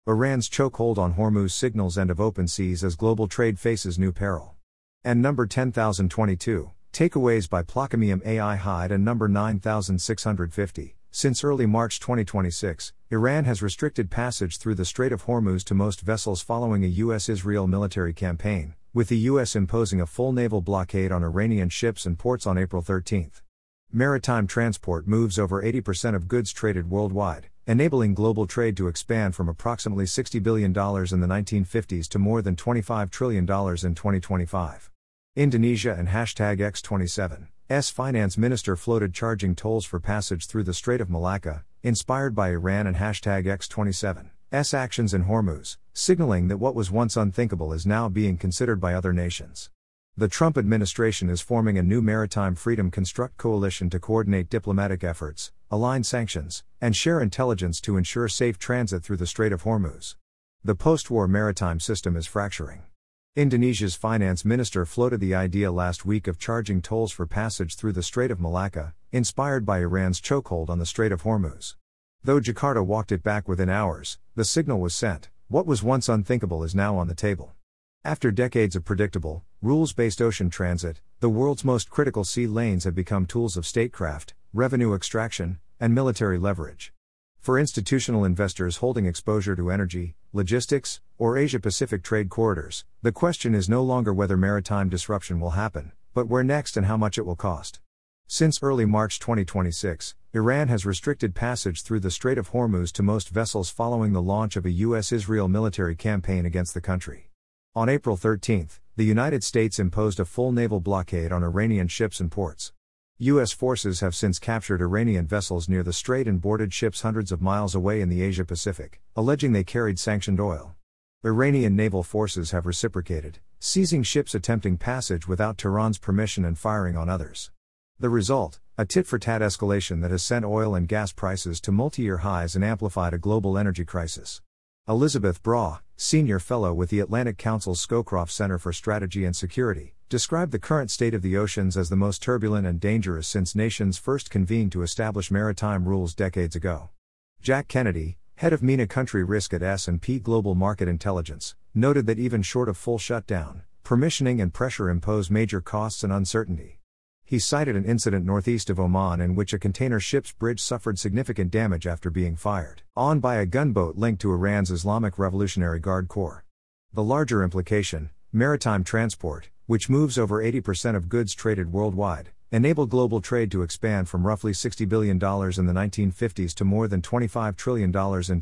Iran's chokehold on Hormuz signals end of open seas as global trade faces new peril. And number 10,022, takeaways by Placomium AI Hyde and number 9650. Since early March 2026, Iran has restricted passage through the Strait of Hormuz to most vessels following a U.S.-Israel military campaign, with the U.S. imposing a full naval blockade on Iranian ships and ports on April 13. Maritime transport moves over 80% of goods traded worldwide, enabling global trade to expand from approximately $60 billion in the 1950s to more than $25 trillion in 2025. Indonesia and #X27's finance minister floated charging tolls for passage through the Strait of Malacca, inspired by Iran and #X27's actions in Hormuz, signaling that what was once unthinkable is now being considered by other nations. The Trump administration is forming a new Maritime Freedom Construct coalition to coordinate diplomatic efforts, align sanctions, and share intelligence to ensure safe transit through the Strait of Hormuz. The post-war maritime system is fracturing. Indonesia's finance minister floated the idea last week of charging tolls for passage through the Strait of Malacca, inspired by Iran's chokehold on the Strait of Hormuz. Though Jakarta walked it back within hours, the signal was sent: what was once unthinkable is now on the table. After decades of predictable, rules-based ocean transit, the world's most critical sea lanes have become tools of statecraft, revenue extraction, and military leverage. For institutional investors holding exposure to energy, logistics, or Asia-Pacific trade corridors, the question is no longer whether maritime disruption will happen, but where next and how much it will cost. Since early March 2026, Iran has restricted passage through the Strait of Hormuz to most vessels following the launch of a U.S.-Israel military campaign against the country. On April 13, the United States imposed a full naval blockade on Iranian ships and ports. U.S. forces have since captured Iranian vessels near the strait and boarded ships hundreds of miles away in the Asia-Pacific, alleging they carried sanctioned oil. Iranian naval forces have reciprocated, seizing ships attempting passage without Tehran's permission and firing on others. The result, a tit-for-tat escalation that has sent oil and gas prices to multi-year highs and amplified a global energy crisis. Elizabeth Braw, senior fellow with the Atlantic Council's Scowcroft Center for Strategy and Security, described the current state of the oceans as the most turbulent and dangerous since nations first convened to establish maritime rules decades ago. Jack Kennedy, head of MENA country risk at S&P Global Market Intelligence, noted that even short of full shutdown, permissioning and pressure impose major costs and uncertainty. He cited an incident northeast of Oman in which a container ship's bridge suffered significant damage after being fired on by a gunboat linked to Iran's Islamic Revolutionary Guard Corps. The larger implication, maritime transport, which moves over 80% of goods traded worldwide, enabled global trade to expand from roughly $60 billion in the 1950s to more than $25 trillion in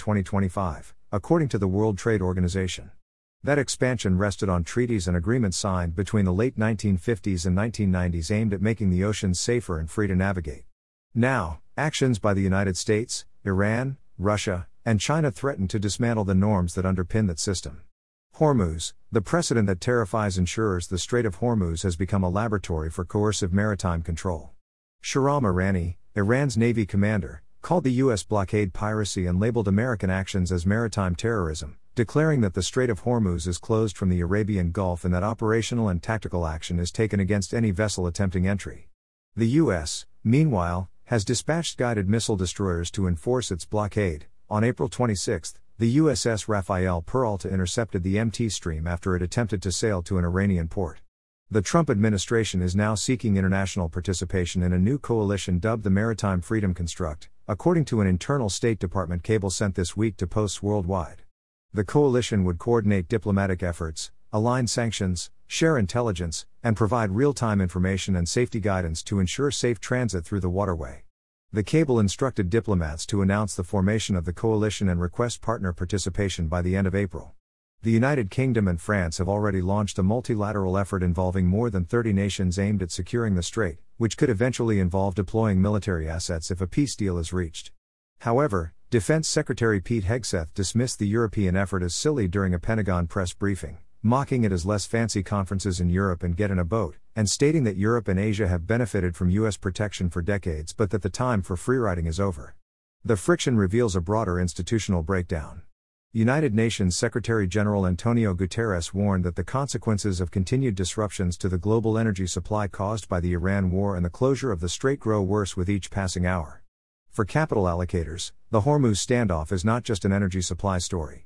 2025, according to the World Trade Organization. That expansion rested on treaties and agreements signed between the late 1950s and 1990s aimed at making the oceans safer and free to navigate. Now, actions by the United States, Iran, Russia, and China threaten to dismantle the norms that underpin that system. Hormuz, the precedent that terrifies insurers. The Strait of Hormuz has become a laboratory for coercive maritime control. Shahram Irani, Iran's Navy commander, called the U.S. blockade piracy and labeled American actions as maritime terrorism, declaring that the Strait of Hormuz is closed from the Arabian Gulf and that operational and tactical action is taken against any vessel attempting entry. The U.S., meanwhile, has dispatched guided missile destroyers to enforce its blockade. On April 26, the USS Rafael Peralta intercepted the MT Stream after it attempted to sail to an Iranian port. The Trump administration is now seeking international participation in a new coalition dubbed the Maritime Freedom Construct, according to an internal State Department cable sent this week to posts worldwide. The coalition would coordinate diplomatic efforts, align sanctions, share intelligence, and provide real-time information and safety guidance to ensure safe transit through the waterway. The cable instructed diplomats to announce the formation of the coalition and request partner participation by the end of April. The United Kingdom and France have already launched a multilateral effort involving more than 30 nations aimed at securing the strait, which could eventually involve deploying military assets if a peace deal is reached. However, Defense Secretary Pete Hegseth dismissed the European effort as silly during a Pentagon press briefing, mocking it as less fancy conferences in Europe and get in a boat, and stating that Europe and Asia have benefited from U.S. protection for decades but that the time for freeriding is over. The friction reveals a broader institutional breakdown. United Nations Secretary-General Antonio Guterres warned that the consequences of continued disruptions to the global energy supply caused by the Iran war and the closure of the strait grow worse with each passing hour. For capital allocators, the Hormuz standoff is not just an energy supply story.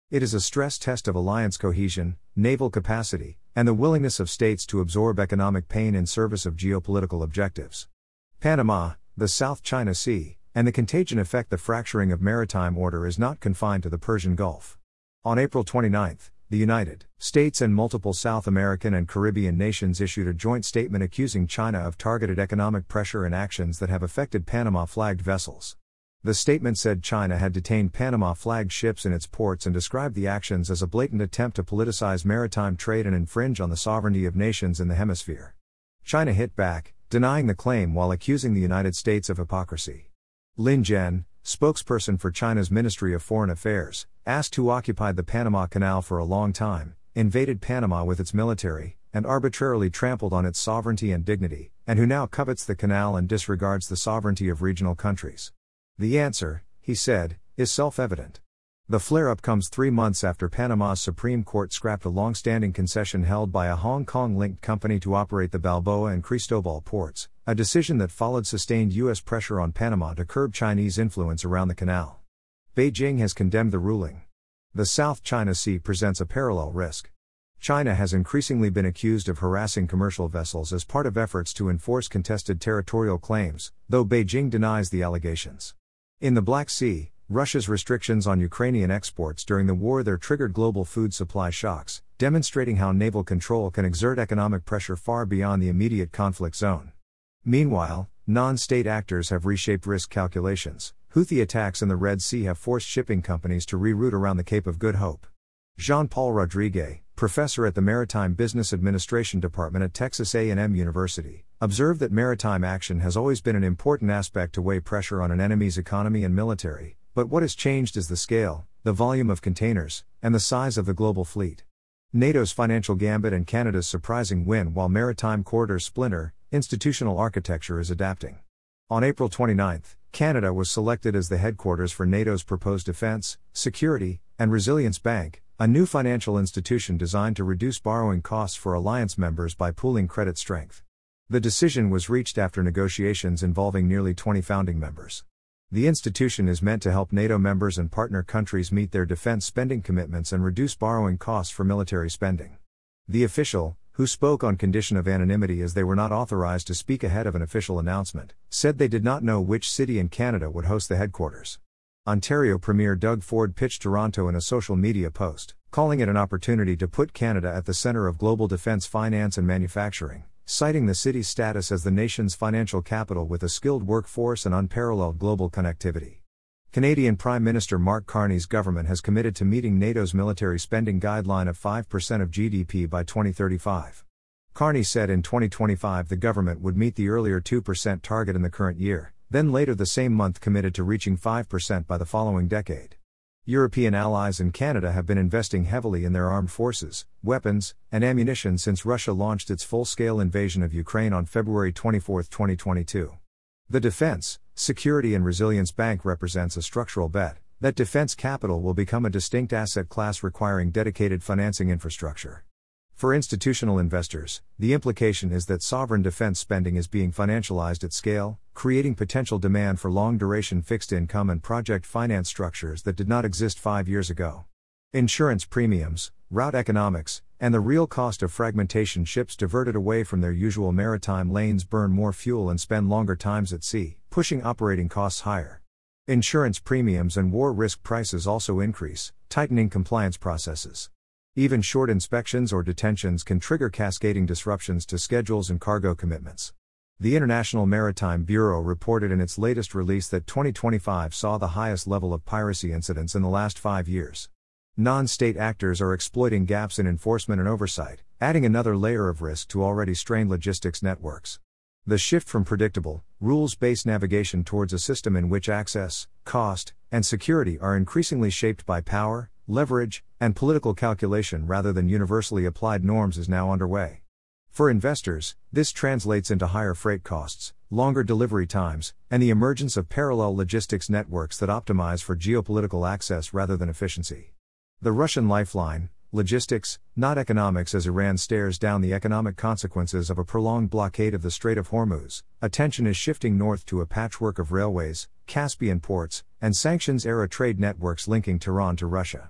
It is a stress test of alliance cohesion, naval capacity, and the willingness of states to absorb economic pain in service of geopolitical objectives. Panama, the South China Sea, and the contagion effect. The fracturing of maritime order is not confined to the Persian Gulf. On April 29, the United States and multiple South American and Caribbean nations issued a joint statement accusing China of targeted economic pressure and actions that have affected Panama-flagged vessels. The statement said China had detained Panama-flagged ships in its ports and described the actions as a blatant attempt to politicize maritime trade and infringe on the sovereignty of nations in the hemisphere. China hit back, denying the claim while accusing the United States of hypocrisy. Lin Jian, spokesperson for China's Ministry of Foreign Affairs, asked who occupied the Panama Canal for a long time, invaded Panama with its military, and arbitrarily trampled on its sovereignty and dignity, and who now covets the canal and disregards the sovereignty of regional countries. The answer, he said, is self-evident. The flare-up comes 3 months after Panama's Supreme Court scrapped a long-standing concession held by a Hong Kong-linked company to operate the Balboa and Cristobal ports, a decision that followed sustained U.S. pressure on Panama to curb Chinese influence around the canal. Beijing has condemned the ruling. The South China Sea presents a parallel risk. China has increasingly been accused of harassing commercial vessels as part of efforts to enforce contested territorial claims, though Beijing denies the allegations. In the Black Sea, Russia's restrictions on Ukrainian exports during the war there triggered global food supply shocks, demonstrating how naval control can exert economic pressure far beyond the immediate conflict zone. Meanwhile, non-state actors have reshaped risk calculations. Houthi attacks in the Red Sea have forced shipping companies to reroute around the Cape of Good Hope. Jean-Paul Rodriguez, professor at the Maritime Business Administration Department at Texas A&M University, observed that maritime action has always been an important aspect to weigh pressure on an enemy's economy and military, but what has changed is the scale, the volume of containers, and the size of the global fleet. NATO's financial gambit and Canada's surprising win while maritime corridors splinter, institutional architecture is adapting. On April 29, Canada was selected as the headquarters for NATO's proposed Defence, Security, and Resilience Bank, a new financial institution designed to reduce borrowing costs for alliance members by pooling credit strength. The decision was reached after negotiations involving nearly 20 founding members. The institution is meant to help NATO members and partner countries meet their defense spending commitments and reduce borrowing costs for military spending. The official, who spoke on condition of anonymity as they were not authorized to speak ahead of an official announcement, said they did not know which city in Canada would host the headquarters. Ontario Premier Doug Ford pitched Toronto in a social media post, calling it an opportunity to put Canada at the center of global defense finance and manufacturing, citing the city's status as the nation's financial capital with a skilled workforce and unparalleled global connectivity. Canadian Prime Minister Mark Carney's government has committed to meeting NATO's military spending guideline of 5% of GDP by 2035. Carney said in 2025 the government would meet the earlier 2% target in the current year, then later the same month committed to reaching 5% by the following decade. European allies and Canada have been investing heavily in their armed forces, weapons, and ammunition since Russia launched its full-scale invasion of Ukraine on February 24, 2022. The Defense, Security and Resilience Bank represents a structural bet that defense capital will become a distinct asset class requiring dedicated financing infrastructure. For institutional investors, the implication is that sovereign defense spending is being financialized at scale, creating potential demand for long-duration fixed income and project finance structures that did not exist 5 years ago. Insurance premiums, route economics, and the real cost of fragmentation. Ships diverted away from their usual maritime lanes burn more fuel and spend longer times at sea, pushing operating costs higher. Insurance premiums and war risk prices also increase, tightening compliance processes. Even short inspections or detentions can trigger cascading disruptions to schedules and cargo commitments. The International Maritime Bureau reported in its latest release that 2025 saw the highest level of piracy incidents in the last 5 years. Non-state actors are exploiting gaps in enforcement and oversight, adding another layer of risk to already strained logistics networks. The shift from predictable, rules-based navigation towards a system in which access, cost, and security are increasingly shaped by power, leverage, and political calculation rather than universally applied norms is now underway. For investors, this translates into higher freight costs, longer delivery times, and the emergence of parallel logistics networks that optimize for geopolitical access rather than efficiency. The Russian lifeline, logistics, not economics. As Iran stares down the economic consequences of a prolonged blockade of the Strait of Hormuz, attention is shifting north to a patchwork of railways, Caspian ports, and sanctions-era trade networks linking Tehran to Russia.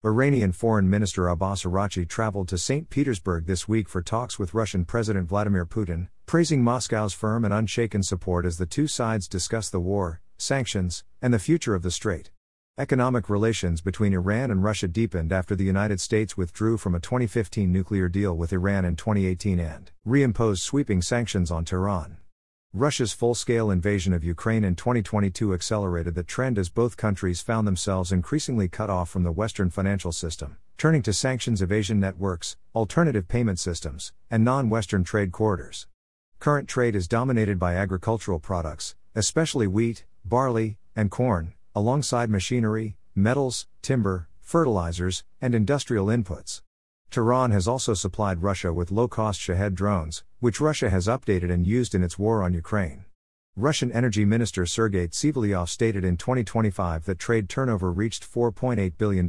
Iranian Foreign Minister Abbas Araghchi traveled to St. Petersburg this week for talks with Russian President Vladimir Putin, praising Moscow's firm and unshaken support as the two sides discuss the war, sanctions, and the future of the strait. Economic relations between Iran and Russia deepened after the United States withdrew from a 2015 nuclear deal with Iran in 2018 and reimposed sweeping sanctions on Tehran. Russia's full-scale invasion of Ukraine in 2022 accelerated the trend as both countries found themselves increasingly cut off from the Western financial system, turning to sanctions evasion networks, alternative payment systems, and non-Western trade corridors. Current trade is dominated by agricultural products, especially wheat, barley, and corn, alongside machinery, metals, timber, fertilizers, and industrial inputs. Tehran has also supplied Russia with low-cost Shahed drones, which Russia has updated and used in its war on Ukraine. Russian Energy Minister Sergei Tsivelyov stated in 2025 that trade turnover reached $4.8 billion in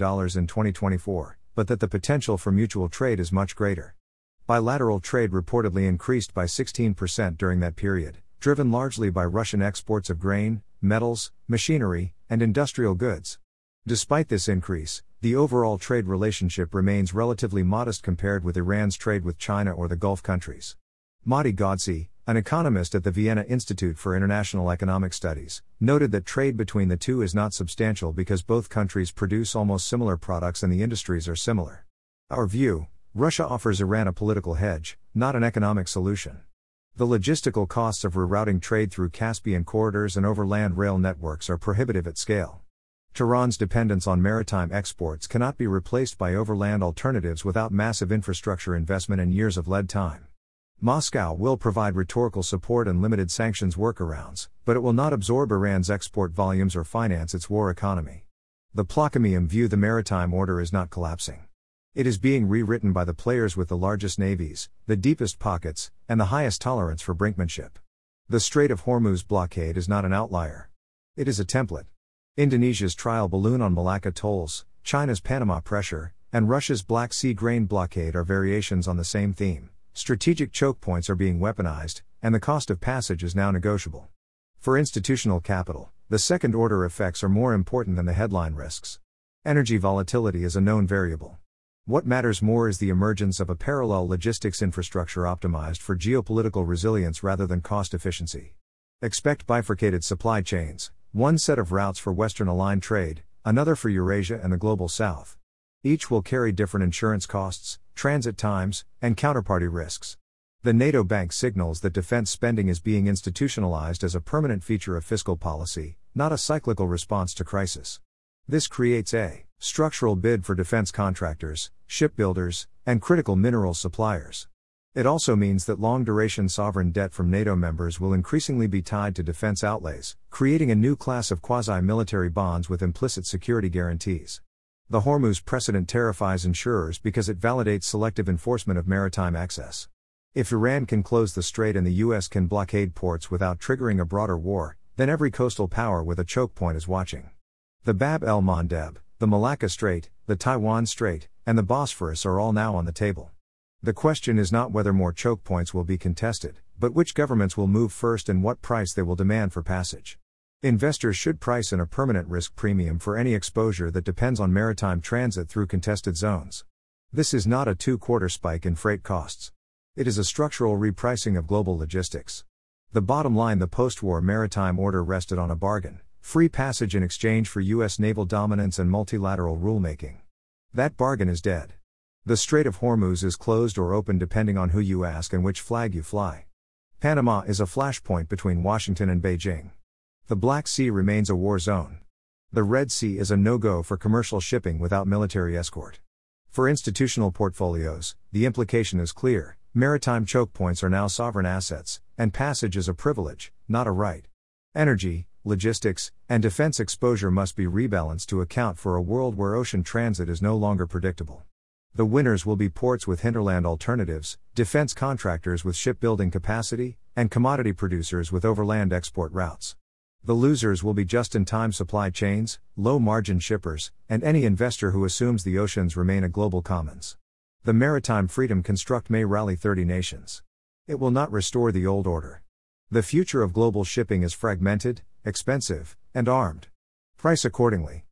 2024, but that the potential for mutual trade is much greater. Bilateral trade reportedly increased by 16% during that period, driven largely by Russian exports of grain, metals, machinery, and industrial goods. Despite this increase, the overall trade relationship remains relatively modest compared with Iran's trade with China or the Gulf countries. Mehdi Ghodsi, an economist at the Vienna Institute for International Economic Studies, noted that trade between the two is not substantial because both countries produce almost similar products and the industries are similar. Our view: Russia offers Iran a political hedge, not an economic solution. The logistical costs of rerouting trade through Caspian corridors and overland rail networks are prohibitive at scale. Tehran's dependence on maritime exports cannot be replaced by overland alternatives without massive infrastructure investment and years of lead time. Moscow will provide rhetorical support and limited sanctions workarounds, but it will not absorb Iran's export volumes or finance its war economy. The Plakamium view the maritime order is not collapsing. It is being rewritten by the players with the largest navies, the deepest pockets, and the highest tolerance for brinkmanship. The Strait of Hormuz blockade is not an outlier. It is a template. Indonesia's trial balloon on Malacca tolls, China's Panama pressure, and Russia's Black Sea grain blockade are variations on the same theme. Strategic choke points are being weaponized, and the cost of passage is now negotiable. For institutional capital, the second-order effects are more important than the headline risks. Energy volatility is a known variable. What matters more is the emergence of a parallel logistics infrastructure optimized for geopolitical resilience rather than cost efficiency. Expect bifurcated supply chains. One set of routes for Western-aligned trade, another for Eurasia and the Global South. Each will carry different insurance costs, transit times, and counterparty risks. The NATO bank signals that defense spending is being institutionalized as a permanent feature of fiscal policy, not a cyclical response to crisis. This creates a structural bid for defense contractors, shipbuilders, and critical mineral suppliers. It also means that long-duration sovereign debt from NATO members will increasingly be tied to defense outlays, creating a new class of quasi-military bonds with implicit security guarantees. The Hormuz precedent terrifies insurers because it validates selective enforcement of maritime access. If Iran can close the strait and the US can blockade ports without triggering a broader war, then every coastal power with a choke point is watching. The Bab el-Mandeb, the Malacca Strait, the Taiwan Strait, and the Bosphorus are all now on the table. The question is not whether more choke points will be contested, but which governments will move first and what price they will demand for passage. Investors should price in a permanent risk premium for any exposure that depends on maritime transit through contested zones. This is not a two-quarter spike in freight costs. It is a structural repricing of global logistics. The bottom line: the post-war maritime order rested on a bargain, free passage in exchange for U.S. naval dominance and multilateral rulemaking. That bargain is dead. The Strait of Hormuz is closed or open depending on who you ask and which flag you fly. Panama is a flashpoint between Washington and Beijing. The Black Sea remains a war zone. The Red Sea is a no-go for commercial shipping without military escort. For institutional portfolios, the implication is clear: maritime choke points are now sovereign assets, and passage is a privilege, not a right. Energy, logistics, and defense exposure must be rebalanced to account for a world where ocean transit is no longer predictable. The winners will be ports with hinterland alternatives, defense contractors with shipbuilding capacity, and commodity producers with overland export routes. The losers will be just-in-time supply chains, low-margin shippers, and any investor who assumes the oceans remain a global commons. The maritime freedom construct may rally 30 nations. It will not restore the old order. The future of global shipping is fragmented, expensive, and armed. Price accordingly.